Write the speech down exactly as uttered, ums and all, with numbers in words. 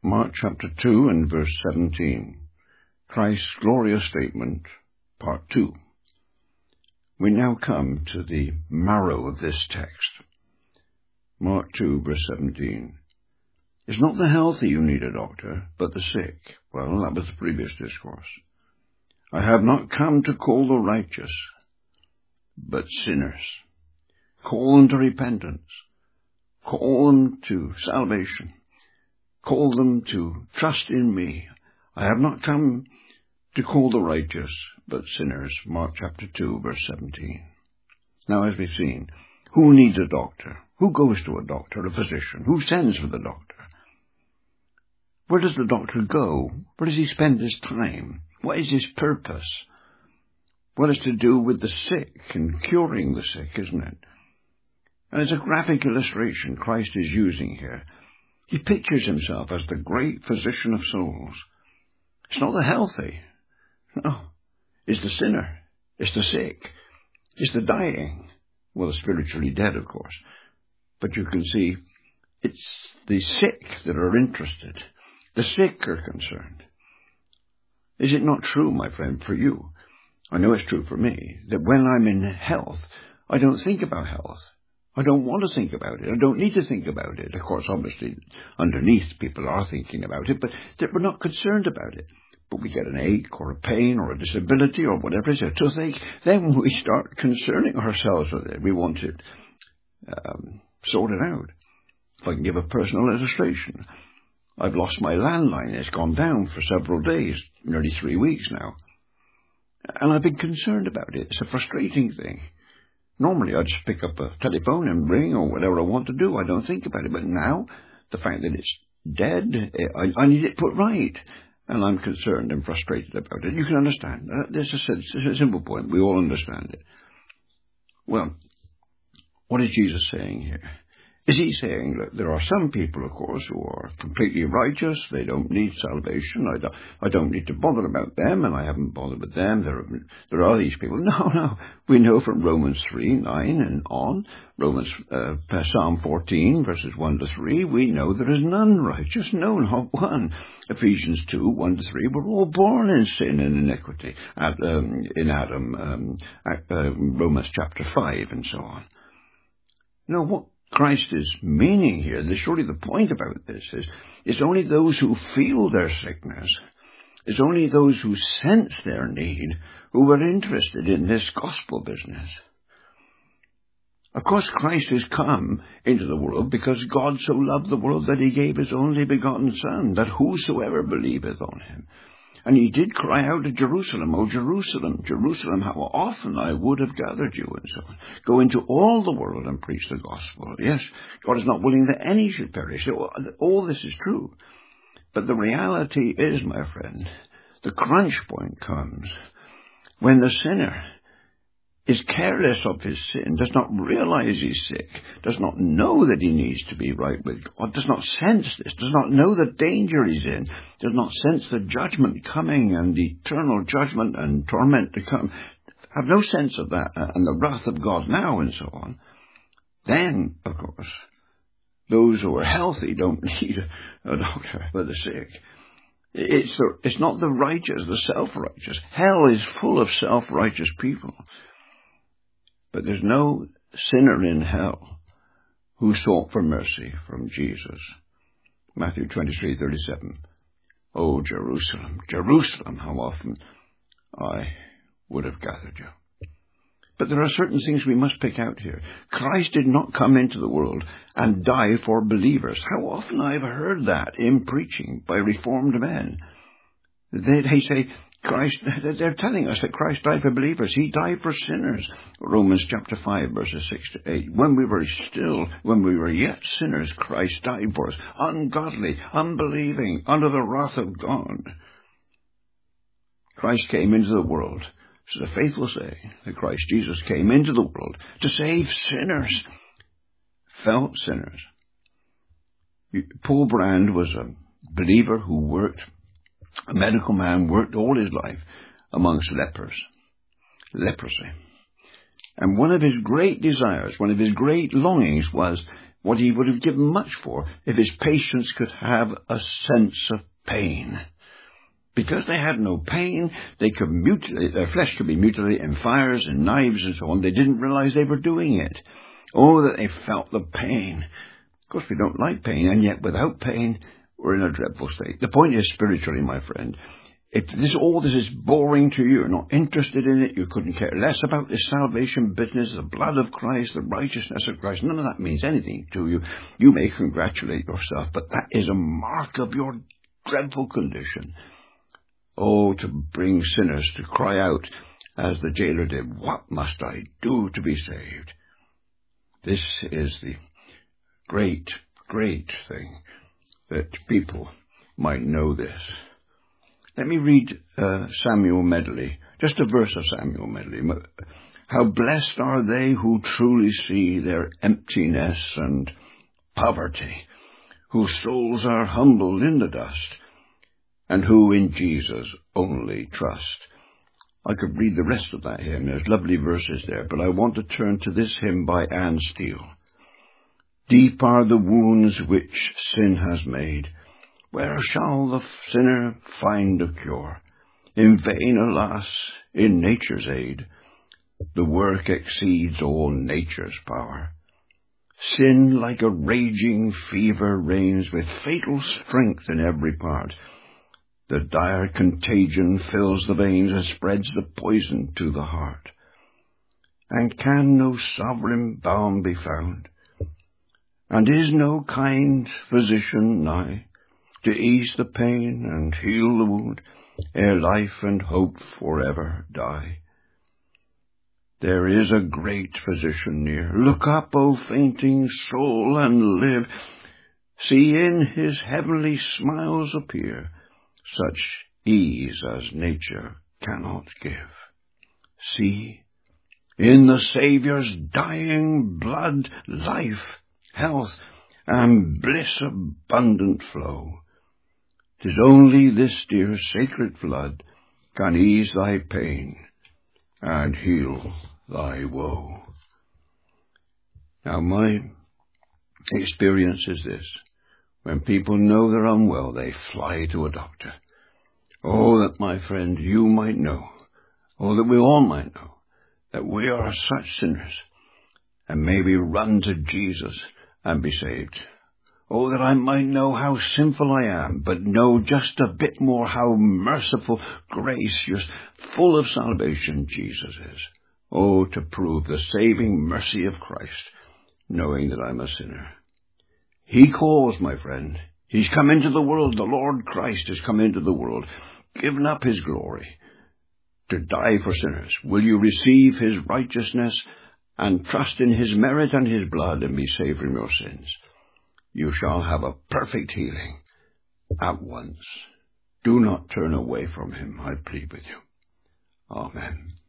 Mark chapter two and verse seventeen. Christ's glorious statement, part two. We now come to the marrow of this text. Mark two, verse seventeen. It's not the healthy you need a doctor, but the sick. Well, that was the previous discourse. I have not come to call the righteous, but sinners. Call them to repentance. Call them to salvation. Call them to trust in me. I have not come to call the righteous, but sinners. Mark chapter two, verse seventeen. Now, as we've seen, who needs a doctor? Who goes to a doctor, a physician? Who sends for the doctor? Where does the doctor go? Where does he spend his time? What is his purpose? What is to do with the sick and curing the sick, isn't it? And it's a graphic illustration Christ is using here. He pictures himself as the great physician of souls. It's not the healthy. No. It's the sinner. It's the sick. It's the dying. Well, the spiritually dead, of course. But you can see it's the sick that are interested. The sick are concerned. Is it not true, my friend, for you? I know it's true for me, that when I'm in health, I don't think about health. I don't want to think about it. I don't need to think about it. Of course, obviously, underneath, people are thinking about it, but we're not concerned about it. But we get an ache or a pain or a disability or whatever it is, a toothache, then we start concerning ourselves with it. We want it um, sorted out. If I can give a personal illustration, I've lost my landline. It's gone down for several days, nearly three weeks now. And I've been concerned about it. It's a frustrating thing. Normally, I just pick up a telephone and ring or whatever I want to do. I don't think about it. But now, the fact that it's dead, I, I need it put right. And I'm concerned and frustrated about it. You can understand. Uh, this is a, it's a simple point. We all understand it. Well, what is Jesus saying here? Is he saying that there are some people, of course, who are completely righteous? They don't need salvation. I don't, I don't need to bother about them, and I haven't bothered with them. There are, there are these people. No, no. We know from Romans three, nine and on, Romans, uh, Psalm fourteen, verses one to three, we know there is none righteous, no, not one. Ephesians two, one to three, we're all born in sin and iniquity. At, um, in Adam, um, at, uh, Romans chapter five, and so on. No, what Christ is meaning here, the, surely the point about this is, it's only those who feel their sickness, it's only those who sense their need, who are interested in this gospel business. Of course, Christ has come into the world because God so loved the world that he gave his only begotten Son, that whosoever believeth on him. And he did cry out to Jerusalem, O Jerusalem, Jerusalem, how often I would have gathered you, and so on. Go into all the world and preach the gospel. Yes, God is not willing that any should perish. All this is true. But the reality is, my friend, the crunch point comes when the sinner is careless of his sin, does not realize he's sick, does not know that he needs to be right with God, does not sense this, does not know the danger he's in, does not sense the judgment coming and the eternal judgment and torment to come, have no sense of that and the wrath of God now and so on. Then, of course, those who are healthy don't need a doctor for the sick. It's, the, it's not the righteous, the self-righteous. Hell is full of self-righteous people. But there's no sinner in hell who sought for mercy from Jesus. Matthew twenty-three, thirty-seven. Oh, Jerusalem, Jerusalem, how often I would have gathered you. But there are certain things we must pick out here. Christ did not come into the world and die for believers. How often I've heard that in preaching by reformed men. They, they say, Christ, they're telling us that Christ died for believers. He died for sinners. Romans chapter five, verses six to eight. When we were still, when we were yet sinners, Christ died for us. Ungodly, unbelieving, under the wrath of God. Christ came into the world. This is a faithful saying that Christ Jesus came into the world to save sinners. Felt sinners. Paul Brand was a believer who worked, a medical man, worked all his life amongst lepers, leprosy. And one of his great desires, one of his great longings was what he would have given much for if his patients could have a sense of pain. Because they had no pain, they could mutilate, their flesh could be mutilated in fires and knives and so on. They didn't realize they were doing it. Oh, that they felt the pain. Of course, we don't like pain, and yet without pain, we're in a dreadful state. The point is, spiritually, my friend, if this, all this is boring to you, you're not interested in it, you couldn't care less about this salvation business, the blood of Christ, the righteousness of Christ, none of that means anything to you. You may congratulate yourself, but that is a mark of your dreadful condition. Oh, to bring sinners to cry out, as the jailer did, what must I do to be saved? This is the great, great thing, that people might know this. Let me read uh, Samuel Medley, just a verse of Samuel Medley. How blessed are they who truly see their emptiness and poverty, whose souls are humbled in the dust, and who in Jesus only trust. I could read the rest of that hymn. There's lovely verses there, but I want to turn to this hymn by Anne Steele. Deep are the wounds which sin has made. Where shall the sinner find a cure? In vain, alas, in nature's aid. The work exceeds all nature's power. Sin like a raging fever reigns with fatal strength in every part. The dire contagion fills the veins and spreads the poison to the heart. And can no sovereign balm be found? And is no kind physician nigh, to ease the pain and heal the wound, ere life and hope forever die? There is a great physician near. Look up, O fainting soul, and live. See in his heavenly smiles appear such ease as nature cannot give. See, in the Saviour's dying blood, life, health, and bliss abundant flow. 'Tis only this dear sacred flood can ease thy pain and heal thy woe. Now, my experience is this. When people know they're unwell, they fly to a doctor. Oh, that, my friend, you might know, oh, that we all might know, that we are such sinners, and may we run to Jesus and be saved. Oh, that I might know how sinful I am, but know just a bit more how merciful, gracious, full of salvation Jesus is. Oh, to prove the saving mercy of Christ, knowing that I'm a sinner. He calls, my friend. He's come into the world. The Lord Christ has come into the world, given up his glory to die for sinners. Will you receive his righteousness and trust in his merit and his blood and be saved from your sins? You shall have a perfect healing at once. Do not turn away from him, I plead with you. Amen.